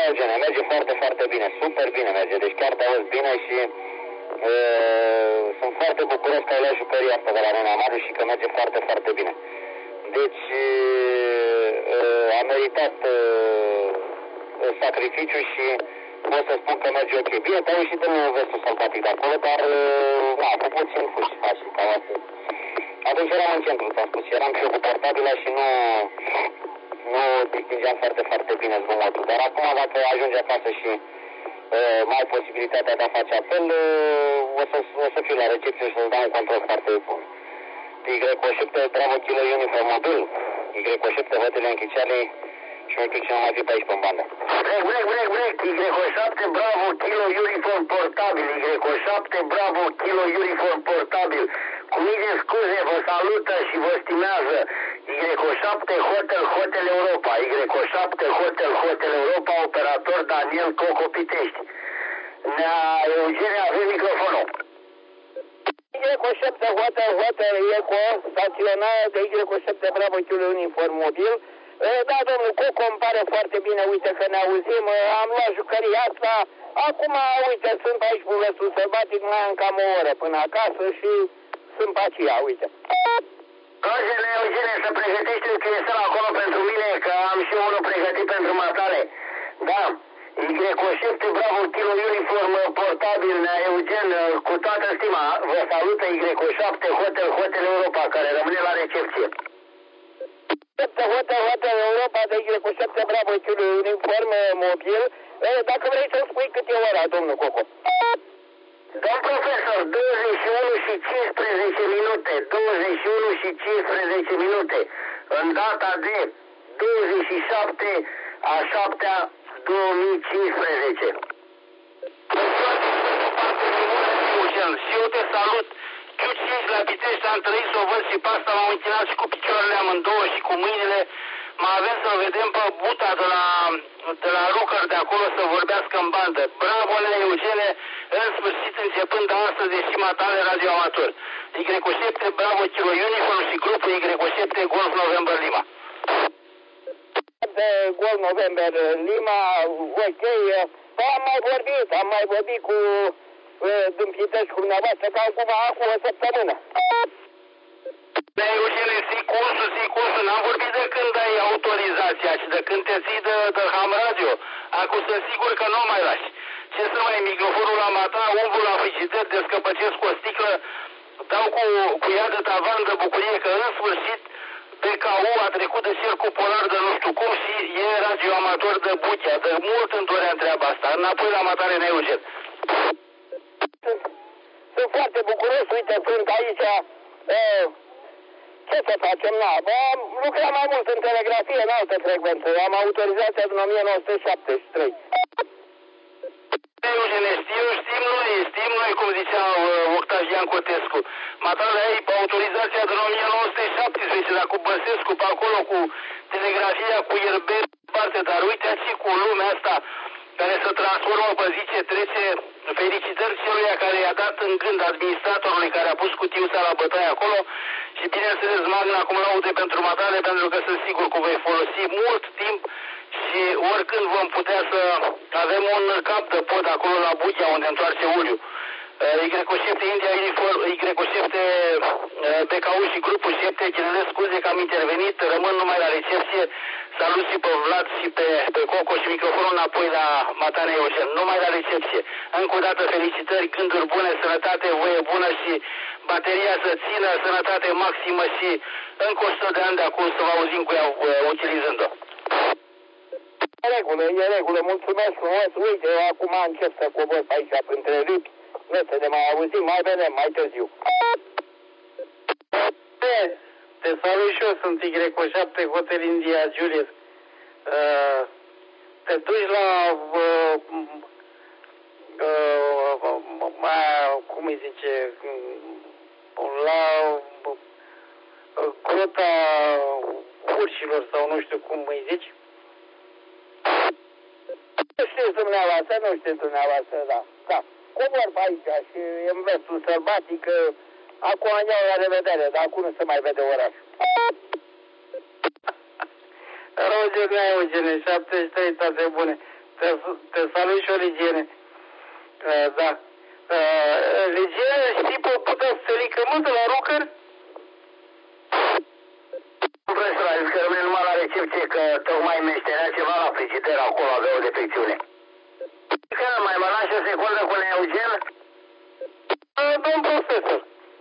Eugene, merge foarte, foarte bine, super bine merge, deci chiar te auzi bine și sunt foarte bucuros că ai luat jucăria asta de la Nena Madu și că merge foarte, foarte bine. Deci a meritat sacrificiu și pot să spun că merge ok. Bine, te auzi și domnul Vestu Sălbatic de acolo, dar cu puțin fuși, așa, ca asta. Atunci eram în centru, ți-am spus, eram și eu cu portabila și nu distingeam foarte, foarte bine zgomotul. Dar acum, dacă ajunge acasă și mai ai posibilitatea de a face apel, o să fiu la recepție și să-ți dau un control foarte bun. Y-7, bravo, kilo, uniform mobil. Y-7, hotele închicialei și nu știu cine mai fi pe aici pe bandă. Break, Y-7, bravo, kilo, uniform portabil. Y-7, bravo, kilo, uniform portabil. Cu mii de scuze, vă salută și vă stimează Y7 Hotel Europa. Y7 Hotel Europa, operator Daniel Coco Pitești. Eugene, aveți microfonul. Y7 Hotel Eco, staționat de Y7 Bravo Kilo Uniform Mobil. Da, domnul Coco, îmi pare foarte bine, uite că ne auzim, am luat jucăria asta, acum, uite, sunt aici cu Vestul Sălbatic, mai am cam o oră până acasă și sunt pe aceea, uite. Roger, Eugene, să pregătești un cliențel acolo pentru mine, că am și unul pregătit pentru matale. Da, Y7 Bravo Kilo Uniform portabil, Eugen, cu toată stima, vă salută Y7 Hotel Europa, care rămâne la recepție. Hotel Europa de Y7 Bravo Kilo Uniform mobil. Dacă vrei să-mi spui cât e ora, domnul Coco. Domn profesor, 21 și 15 minute, 21 și 15 minute, în data de 27 a 7-a 2015. Și eu te salut. Q5 la Pitești, am trăit să o văd și pe asta m-am închinat și cu picioarele amândouă și cu mâinile. Mai avem să vedem pe Buta de la Rucăr de acolo să vorbească în bandă. Bravo, Nea Eugene, în sfârșit începând de astăzi și matale radioamator. Y7 Bravo Kilo Uniform și grupul Y7 Golf November Lima. De Golf November Lima, ok, am mai vorbit cu Dâmpitești cu dumneavoastră, ca acum o săptămână. Eugene, zi cursul, n-am vorbit de când ai autorizația și de când te ții de ham radio. Acum sunt sigur că nu mai lași. Ce să mai microfonul la mata, umblu la frigider, descăpăcesc cu o sticlă, dau cu ea de tavan de bucurie că în sfârșit BKU a trecut de cercul polar de nu știu cum și e radioamator de Buchea. De mult îmi doream treaba asta. Înapoi la matare, Nea Eugene. Sunt foarte bucuros, uite, sunt aici. Ce să facem? Lucram mai mult în telegrafie, în altă frecvență. Am autorizația din 1973. Eugene, știm noi, cum zicea Octavian Cotescu. Matale ai pe autorizația din 1917, dar cu Băsescu pe acolo, cu telegrafia, cu Ierberi, parte, dar uite și cu lumea asta care se transformă pe zi ce trece. Felicitări celuia care i-a dat în gând administratorului care a pus cutiuța la bătaie acolo și bineînțeles Magna cum laude pentru matale, pentru că sunt sigur că vei folosi mult timp și oricând vom putea să avem un cap de pod acolo la Buchea unde întoarce Uliu. Y7 India Uniform, Y7 BKU și grupul 7, cerere scuze că am intervenit, rămân numai la recepție. Salut și pe Vlad și pe Coco și microfonul înapoi la Matane Eugen, numai la recepție. Încă o dată felicitări, gânduri bune, sănătate, voie bună și bateria să țină, sănătate maximă și încă 100 de ani de acum să vă auzim cu ea utilizând-o. E regulă, mulțumesc frumos. Uite, eu acum încep să cobor pe aici printre ripi. Nu să ne mai auzim, mai vedem, mai târziu. Te salut și eu, sunt Y7 Hotel India Juliet. Te duci la cum îi zice, la grota urșilor sau nu știu cum îi zici? Nu știți dumneavoastră, da. Cobor pe aici și în Vestul Sălbatic, acum iau la revedere, dar acum nu se mai vede orașul. Roger, Nea Eugene, 73, toate bune. Te salut și o Ligiene. Da. Ligiene, știi pe putea să ridică multă la rocker? Profesor, a zis că rămâne numai la recepție, că tocmai meșterea ceva la frigider acolo, avea o defecțiune. Că mai mă lași o secundă cu Nea Eugen? Domn profesor.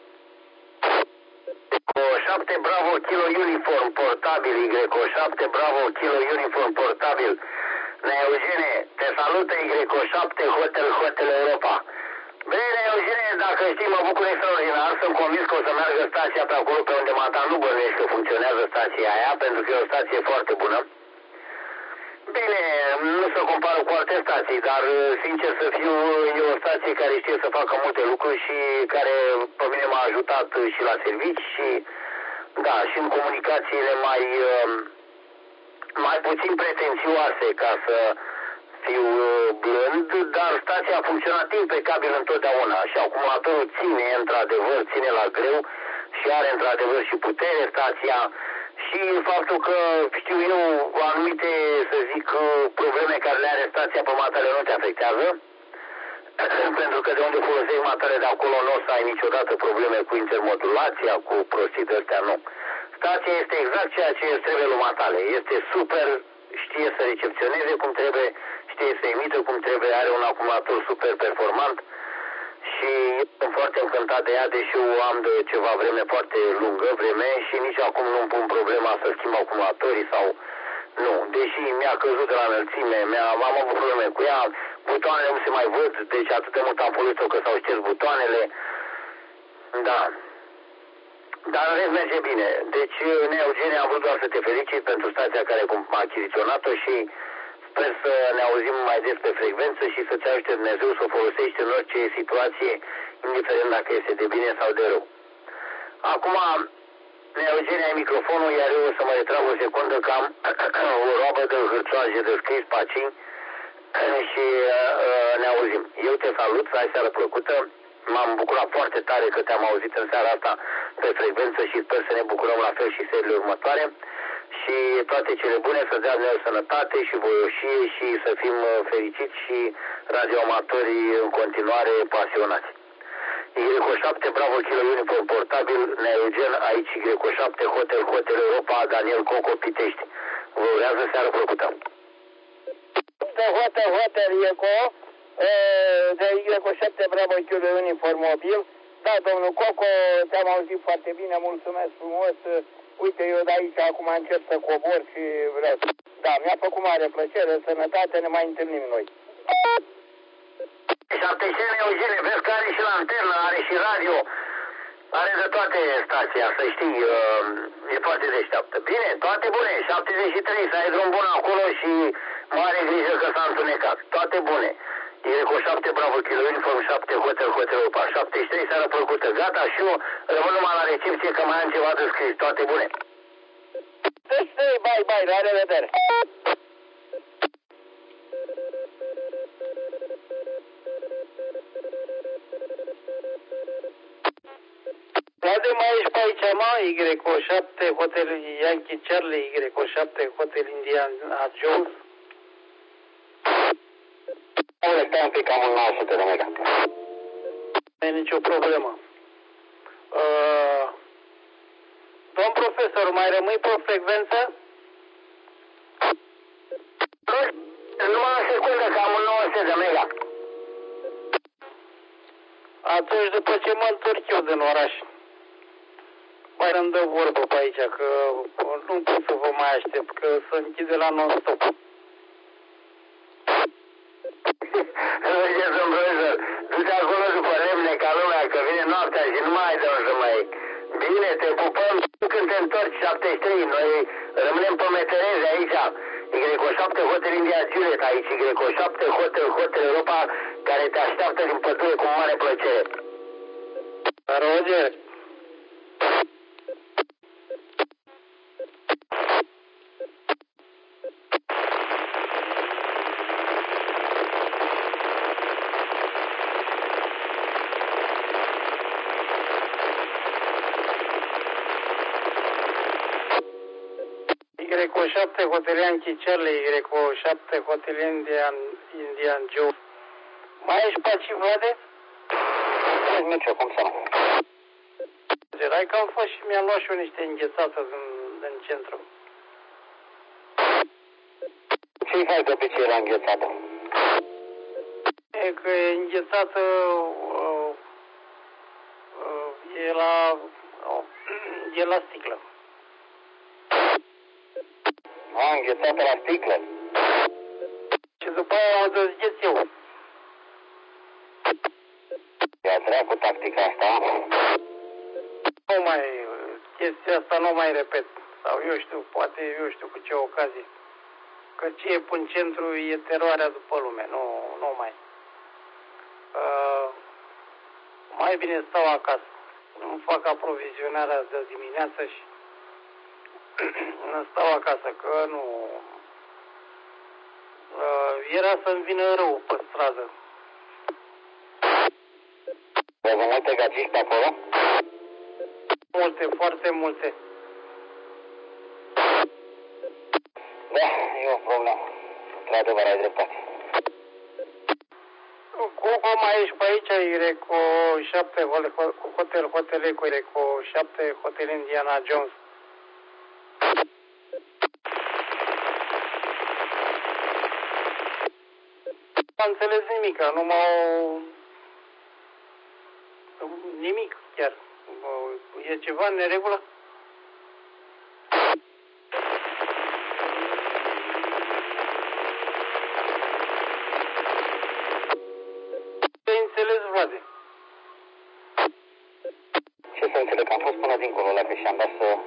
O 7 Bravo Kilo Uniform portabil, Y7 Bravo Kilo Uniform portabil. Nea Eugene, te salută Y7 Hotel Europa. Bine, Nea Eugene, dacă știi, mă bucur extraordinar, sunt convins că o să meargă stația pe acolo pe unde Mata nu bănuiești că funcționează stația aia, pentru că e o stație foarte bună. Bine, nu se compară cu alte stații, dar sincer să fiu, e o stație care știe să facă multe lucruri și care pe mine m-a ajutat și la servici și, da, și în comunicațiile mai puțin pretențioase, ca să fiu blând, dar stația a funcționat impecabil întotdeauna și acumulatorul ține, într-adevăr, ține la greu și are într-adevăr și putere stația. Și faptul că, știu eu, anumite, să zic, probleme care le are stația pe matele nu te afectează, pentru că de unde folosești matele de acolo nu o să ai niciodată probleme cu intermodulația, cu prostii de-astea, nu. Stația este exact ceea ce îți trebuie lui matale. Este super, știe să recepționeze cum trebuie, știe să emită cum trebuie, are un acumulator super performant. Și sunt foarte încântat de ea, deși o am de ceva vreme foarte lungă vreme și nici acum nu-mi pun problema să schimb acumulatorii sau nu. Deși mi-a căzut de la înălțime, am avut probleme cu ea, butoanele nu se mai văd, deci atât de mult am folosit-o că s-au șters butoanele. Da. Dar în rest merge bine. Deci, Nea Eugene, am vrut doar să te felicit pentru stația care m-a achiziționat-o și sper să ne auzim mai des pe frecvență și să-ți ajute Dumnezeu să o folosești în orice situație, indiferent dacă este de bine sau de rău. Acum, Nea Eugene, ai microfonul, iar eu o să mă retrag o secundă că am o roabă de hârțoaje de scris pacini și ne auzim. Eu te salut, să ai seară plăcută. M-am bucurat foarte tare că te-am auzit în seara asta pe frecvență și sper să ne bucurăm la fel și seriile următoare. Și toate cele bune, să dea Dumnezeu sănătate și voioșie și să fim fericiți și radioamatorii în continuare pasionați. Y7 Bravo Kilo Uniform portabil, Nea Eugen, aici Y7 Hotel Europa, Daniel Coco, Pitești. Vă urează seară plăcută. Hotel Eco, de Y7 Bravo Kilo Uniform mobil. Da, domnul Coco, te-am auzit foarte bine, mulțumesc frumos. Uite, eu de aici acum încep să cobor și vreau să... Da, mi-a făcut mare plăcere, sănătate, ne mai întâlnim noi. 7 Eugene, vezi că are și la antennă, are și radio, are de toate stația, să știi, e foarte deșteaptă. Bine, toate bune, 73, să ai drum bun acolo și mare grijă că s-a întunecat. Toate bune. Y7 Bravo Kilo Uniform 7 Hotel Europa, 73, seara plăcută. Gata, și eu rămân numai la recepție că mai am ceva de scris. Toate bune. Bye, la revedere. Vedem aici pe aici, Y7 Hotel Yankee Charlie, Y7 Hotel Indiana Jones. Stai un pic, am un 900 de mega. Nu e nicio problemă. Domn profesor, mai rămâi pe frecvență? Numai o secundă, că am un 900 de mega. Atunci, după ce mă întorc eu din oraș, mai îmi dă vorbă pe aici, că nu pot să vă mai aștept, că se închide la non-stop. Zice, domn profesor, du-te acolo după lemne ca lumea, că vine noaptea și nu mai ai de unde să mai... Bine, te pupăm când te întorci, 73, noi rămânem pe meterezi aici. Y7 Hotel India Juliet aici, Y7 Hotel Europa, care te așteaptă din pădure cu mare plăcere. Roger. 7 Hotelian Chicerle, Y7 Hotelian Indian Joe. Mai ești pe aici, Vlade? Nici eu, cum să nu. Hai că am fost și mi-am luat și eu niște înghețată în centru. Ce-i faci de obicei la înghețată? E că e înghețată, e la sticlă. A, înghețată la sticlă. Și după aia o dezgheț eu. Ia dracu tactica asta. Nu mai, chestia asta nu mai repet. Sau eu știu, poate eu știu cu ce ocazie. Că ce e în centru e teroarea după lume, nu mai. Mai bine stau acasă. Nu fac aprovizionarea de dimineață și stau acasă, că nu... Era să-mi vină rău pe stradă. Vezi multe gagici pe acolo? Multe, foarte multe. Da, e o problemă. Într-adevăr, ai dreptate. Cum mai ești pe aici, Y7 Hotel cu Y7 Hotel Indiana Jones. Nu am înțeles nimic, nu m-au... Nimic chiar. E ceva în neregulă? Ce-ai înțeles, Vlade? Ce să înțeleg? Am fost până dincolo la și am dat să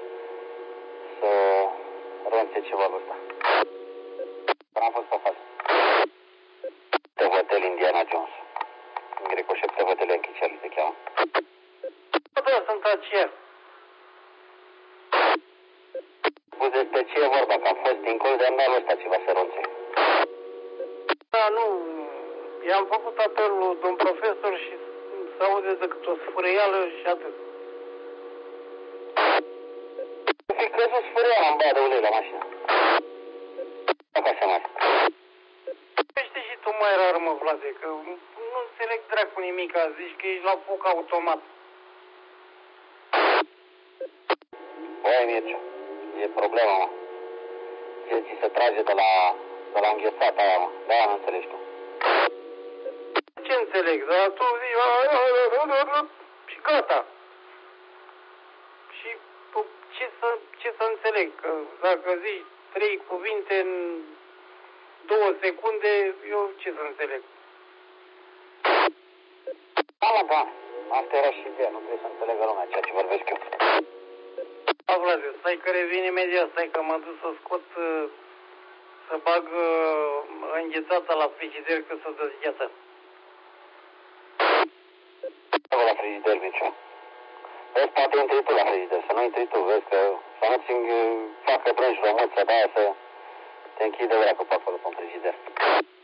ronțe ceva ăsta. Dar am fost pe față. De hotel Indiana Jones. În Grecoșep de hotel Închicel se cheamă. Da, sunt aceea. Spus despre ce e vorba, că am fost dincolo de anul ăsta ceva să ronțe. Da, nu. I-am făcut apelul domn profesor și se aude decât o sfârâială și atât. Fi crezut sfârâiala în baia de ulei la mașină. Dacă așa mai. Știi și tu mai rar, mă, Vlade, că nu înțeleg dracu nimica, zici că ești la foc automat. Băi, Mircea, e problema, mă. Ce ți se trage de la înghețata aia, mă. De-aia nu înțelegi tu. Ce înțeleg? Dar tu zici și gata. Și ce să înțeleg? Că dacă zici 3 cuvinte în 2 secunde, eu ce să înțeleg? Da, mă, da. Asta era și ideea, nu trebuie să înțelegă lumea ceea ce vorbesc eu. Da, Vlade, stai că revin imediat, stai că mă duc să scot, să bag înghețata la frigider că să dezgheață. Nu la frigider, Mircea. Vezi, poate intri tu la frigider, să nu intri tu, vezi că să nu-ți facă brânci româța de aia să te închide dracu pe acolo pe frigider.